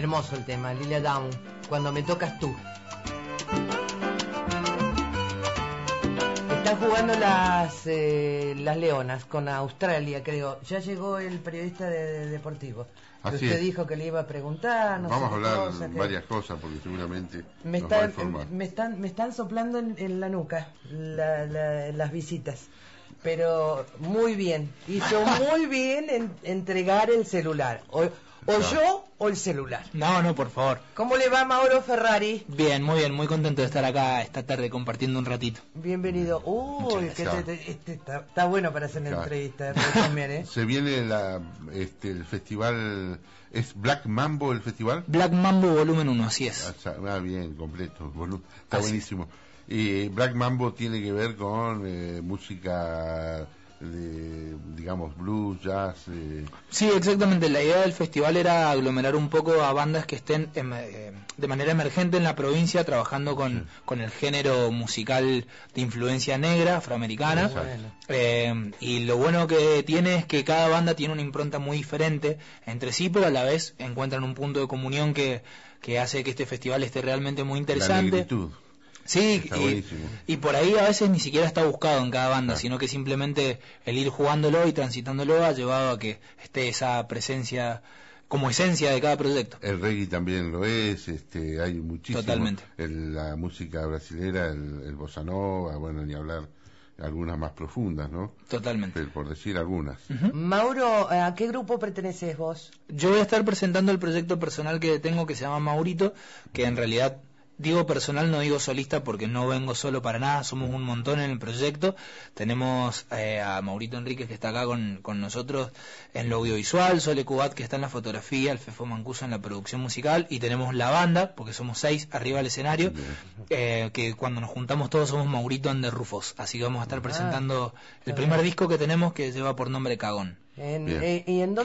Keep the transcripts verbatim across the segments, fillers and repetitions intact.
Hermoso el tema, Lilia Down, Cuando me tocas tú. Están jugando las eh, las Leonas con Australia, creo. Ya llegó el periodista de, de deportivo. Así usted es. dijo que le iba a preguntar. No Vamos sé a hablar cosa, que... varias cosas porque seguramente me nos va a están, informar. me están me están soplando en, en la nuca la, la, las visitas. Pero muy bien, hizo muy bien en entregar el celular. O, o yo o el celular. No, no, por favor. ¿Cómo le va, Mauro Ferrari? Bien, muy bien, muy contento de estar acá esta tarde compartiendo un ratito. Bienvenido. Uy, que te, te, este está, está bueno para hacer una Claro. entrevista también, ¿eh? Se viene la, este, el festival, ¿es Black Mambo el festival? Black Mambo Volumen uno, así es. Ah, ah, bien, completo, volu- está Así. buenísimo. Y Black Mambo tiene que ver con eh, música de, digamos, blues, jazz. Eh. Sí, exactamente. La idea del festival era aglomerar un poco a bandas que estén em, eh, de manera emergente en la provincia, trabajando con, Sí. con el género musical de influencia negra, afroamericana. Bueno. Eh, y lo bueno que tiene es que cada banda tiene una impronta muy diferente entre sí, pero a la vez encuentran un punto de comunión que, que hace que este festival esté realmente muy La interesante. negritud. Sí, Está y, buenísimo. y por ahí a veces ni siquiera está buscado en cada banda, Ah. sino que simplemente el ir jugándolo y transitándolo ha llevado a que esté esa presencia como esencia de cada proyecto. El reggae también lo es, este, hay muchísimo. Totalmente. El, la música brasilera, el, el bossa nova, bueno, ni hablar, algunas más profundas, ¿no? Totalmente. Pero por decir algunas. Ujú. Mauro, ¿a qué grupo perteneces vos? Yo voy a estar presentando el proyecto personal que tengo, que se llama Maurito, que en realidad digo personal, no digo solista, porque no vengo solo para nada, somos un montón en el proyecto. Tenemos eh, a Maurito Enríquez, que está acá con, con nosotros en lo audiovisual, Sole Cubat, que está en la fotografía, el Fefo Mancuso en la producción musical, y tenemos la banda, porque somos seis arriba del escenario, eh, que cuando nos juntamos todos somos Maurito and the Rufos, así que vamos a estar presentando el primer disco que tenemos, que lleva por nombre Cagón. En, Bien. eh, ¿Y en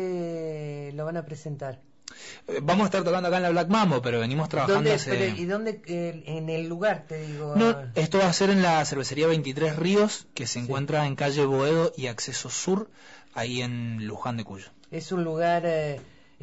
dónde lo van a presentar? Eh, Vamos a estar tocando acá en la Black Mambo, pero venimos trabajando ¿Dónde, hace... pero, ¿Y dónde? eh, en el lugar, te digo. No, esto va a ser en la cervecería veintitrés Ríos, que se Sí. encuentra en calle Boedo y Acceso Sur, ahí en Luján de Cuyo. ¿Es un lugar eh,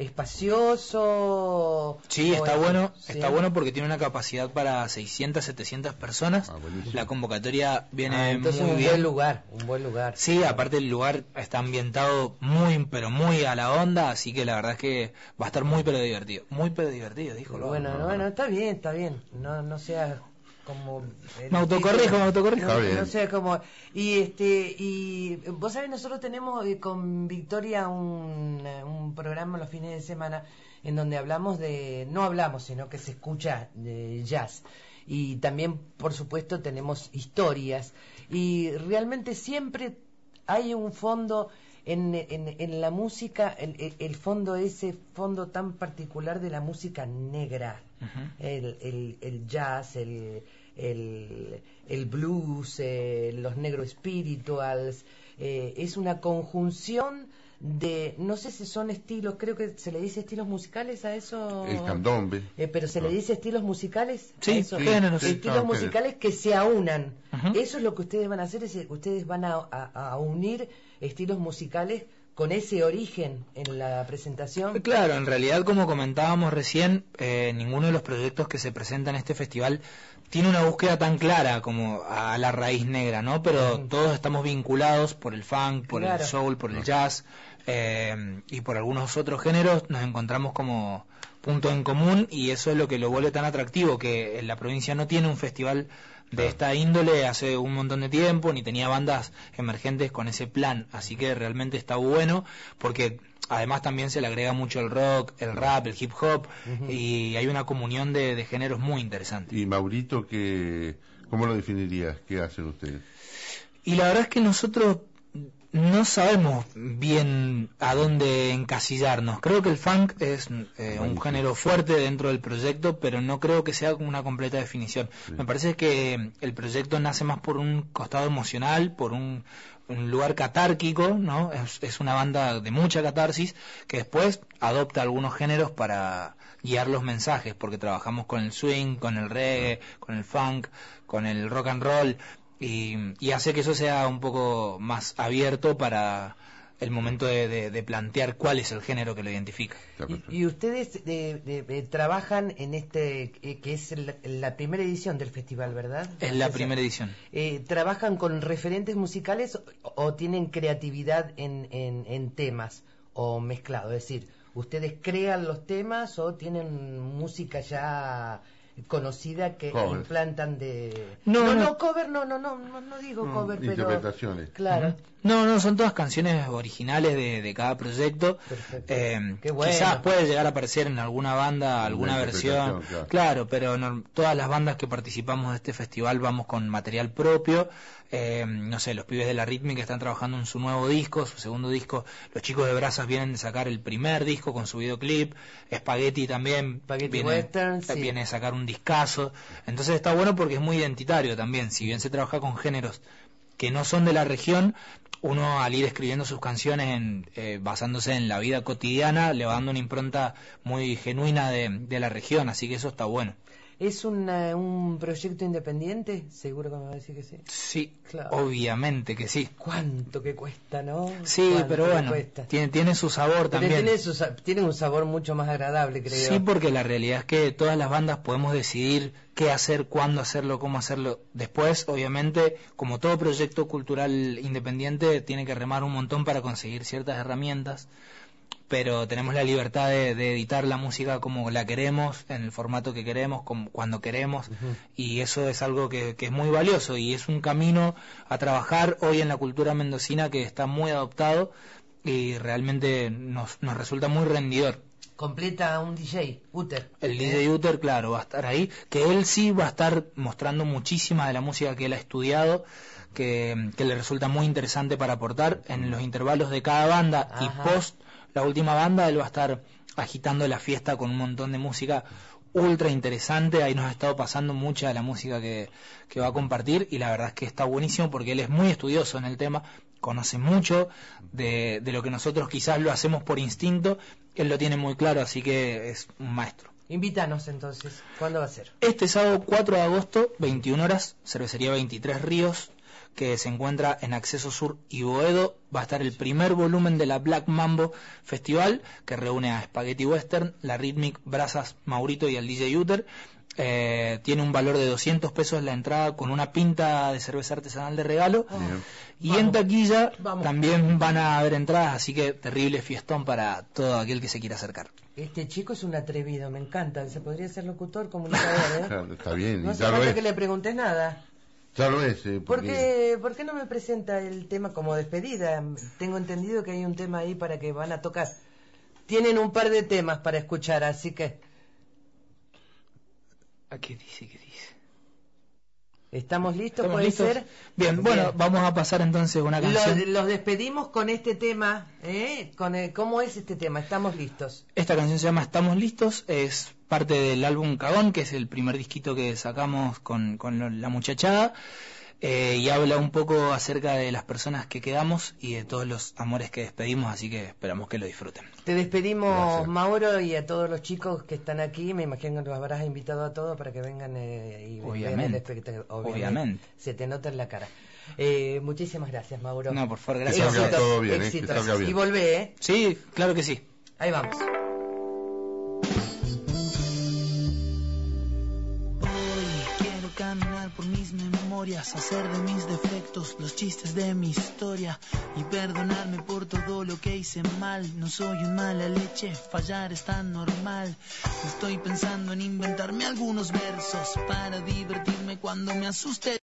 espacioso? Sí, ¿O está es- bueno, sí? está bueno porque tiene una capacidad para seiscientas, setecientas personas. Ah, buenísimo. La convocatoria viene Ah, entonces muy un bien. buen lugar, un buen lugar. Sí, aparte el lugar está ambientado muy, pero muy a la onda, así que la verdad es que va a estar muy pero divertido. Muy pero divertido, dijo. lo- Bueno, no, bueno, está bien, está bien. No, no seas como. eh, Me autocorrijo, me autocorrijo. No, Está bien. no seas como. Y este, y vos sabés, nosotros tenemos eh, con Victoria un, eh, un programa los fines de semana en donde hablamos de, no hablamos, sino que se escucha de jazz. Y también, por supuesto, tenemos historias. Y realmente siempre hay un fondo en, en, en la música, el, el- el fondo, ese fondo tan particular de la música negra. Ujú. el, el, el jazz, el, el, el blues, eh, los negro spirituals. Eh, es una conjunción de, no sé si son estilos, creo que se le dice estilos musicales a eso. El candombe. Eh, pero se le dice estilos musicales. Sí, a eso? sí, géneros. sí. Estilos Ah, musicales que se aunan. Ujú. Eso es lo que ustedes van a hacer, es que ustedes van a, a- a unir estilos musicales con ese origen en la presentación. Claro, en realidad, como comentábamos recién, eh, ninguno de los proyectos que se presentan en este festival tiene una búsqueda tan clara como a la raíz negra, ¿no? Pero Ujú. todos estamos vinculados por el funk, por Claro. el soul, por el jazz eh, y por algunos otros géneros. Nos encontramos como punto en común y eso es lo que lo vuelve tan atractivo, que en la provincia no tiene un festival de Claro. esta índole hace un montón de tiempo, ni tenía bandas emergentes con ese plan, así que realmente está bueno, porque además también se le agrega mucho el rock, el rap, el hip hop, Ujú. y hay una comunión de, de géneros muy interesante. Y Maurito, ¿qué, ¿cómo lo definirías? ¿Qué hacen ustedes? Y la verdad es que nosotros no sabemos bien a dónde encasillarnos. Creo que el funk es eh, un género fuerte dentro del proyecto, pero no creo que sea una completa definición. Sí. Me parece que el proyecto nace más por un costado emocional, por un, un lugar catárquico, ¿no? Es, es una banda de mucha catarsis que después adopta algunos géneros para guiar los mensajes, porque trabajamos con el swing, con el reggae, con el funk, con el rock and roll. Y, y hace que eso sea un poco más abierto para el momento de, de, de plantear cuál es el género que lo identifica. Y, y ustedes de, de, de, trabajan en este, eh, que es la, la primera edición del festival, ¿verdad? Es la primera edición. Eh, ¿Trabajan con referentes musicales o, o tienen creatividad en, en, en temas o mezclado? Es decir, ¿ustedes crean los temas o tienen música ya conocida que cover. implantan de no no, no, no cover no no no no, no digo cover, mm, interpretaciones, pero claro. Uh-huh. No, no, son todas canciones originales de, de cada proyecto. Eh, Qué bueno. Quizás puede llegar a aparecer en alguna banda, alguna versión, claro, claro pero no, todas las bandas que participamos de este festival vamos con material propio. Eh, no sé, los pibes de la Rhythmic están trabajando en su nuevo disco, su segundo disco. Los chicos de Brazas vienen de sacar el primer disco con su videoclip. Spaghetti también Spaghetti viene, Western, sí. viene a sacar un discazo. Entonces está bueno porque es muy identitario también. Si bien se trabaja con géneros que no son de la región, uno al ir escribiendo sus canciones en, eh, basándose en la vida cotidiana, le va dando una impronta muy genuina de, de la región, así que eso está bueno. ¿Es una, un proyecto independiente? Seguro que me va a decir que sí. Sí, claro. Obviamente que sí. ¿Cuánto que cuesta, no? Sí, pero bueno, tiene, tiene su sabor pero también. Tiene, su, tiene un sabor mucho más agradable, creo. Sí, porque la realidad es que todas las bandas podemos decidir qué hacer, cuándo hacerlo, cómo hacerlo. Después, obviamente, como todo proyecto cultural independiente, tiene que remar un montón para conseguir ciertas herramientas. Pero tenemos la libertad de, de editar la música como la queremos, en el formato que queremos, como, cuando queremos, uh-huh. Y eso es algo que, que es muy valioso y es un camino a trabajar hoy en la cultura mendocina que está muy adoptado y realmente nos, nos resulta muy rendidor. Completa un D J, Uter. El D J Uter, claro, va a estar ahí, que él sí va a estar mostrando muchísima de la música que él ha estudiado, que, que le resulta muy interesante para aportar en los intervalos de cada banda. Ajá. Y post la última banda, él va a estar agitando la fiesta con un montón de música ultra interesante. Ahí nos ha estado pasando mucha de la música que, que va a compartir y la verdad es que está buenísimo porque él es muy estudioso en el tema, conoce mucho de, de lo que nosotros quizás lo hacemos por instinto, él lo tiene muy claro, así que es un maestro. Invítanos entonces, ¿cuándo va a ser? Este sábado cuatro de agosto, veintiuna horas, Cervecería veintitrés Ríos, que se encuentra en Acceso Sur y Boedo. Va a estar el primer volumen de la Black Mambo Festival, que reúne a Spaghetti Western, la Rhythmic, Brazas, Maurito y al D J Uter. Eh, tiene un valor de doscientos pesos la entrada con una pinta de cerveza artesanal de regalo. Oh. Y vamos, en taquilla vamos. También van a haber entradas, así que terrible fiestón para todo aquel que se quiera acercar. Este chico es un atrevido, me encanta. Se podría ser locutor, comunicador, ¿eh? Está bien. No hace falta que le preguntes nada. Ya lo es. Eh, porque... ¿Por qué, ¿Por qué no me presenta el tema como despedida? Tengo entendido que hay un tema ahí para que van a tocar. Tienen un par de temas para escuchar, así que... ¿A qué dice? ¿Qué dice? ¿Estamos listos? ¿Estamos ¿Puede listos? ser? Bien, bueno, Bien. Vamos a pasar entonces una canción. Los, los despedimos con este tema, ¿eh? Con el, ¿Cómo es este tema? ¿Estamos listos? Esta canción se llama Estamos Listos, es parte del álbum Cagón, que es el primer disquito que sacamos con, con la muchachada, eh, y habla un poco acerca de las personas que quedamos y de todos los amores que despedimos, así que esperamos que lo disfruten. Te despedimos, gracias, Mauro, y a todos los chicos que están aquí. Me imagino que los habrás invitado a todos para que vengan eh, y obviamente, vean el espectáculo. Obviamente, obviamente. Se te nota en la cara. Eh, muchísimas gracias, Mauro. No, por favor, gracias. Que salga todo bien, éxitos. Eh, que salga bien. Y volvé, ¿eh? Sí, claro que sí. Ahí vamos. Caminar por mis memorias, hacer de mis defectos los chistes de mi historia y perdonarme por todo lo que hice mal. No soy un mala leche, fallar es tan normal. Estoy pensando en inventarme algunos versos para divertirme cuando me asuste.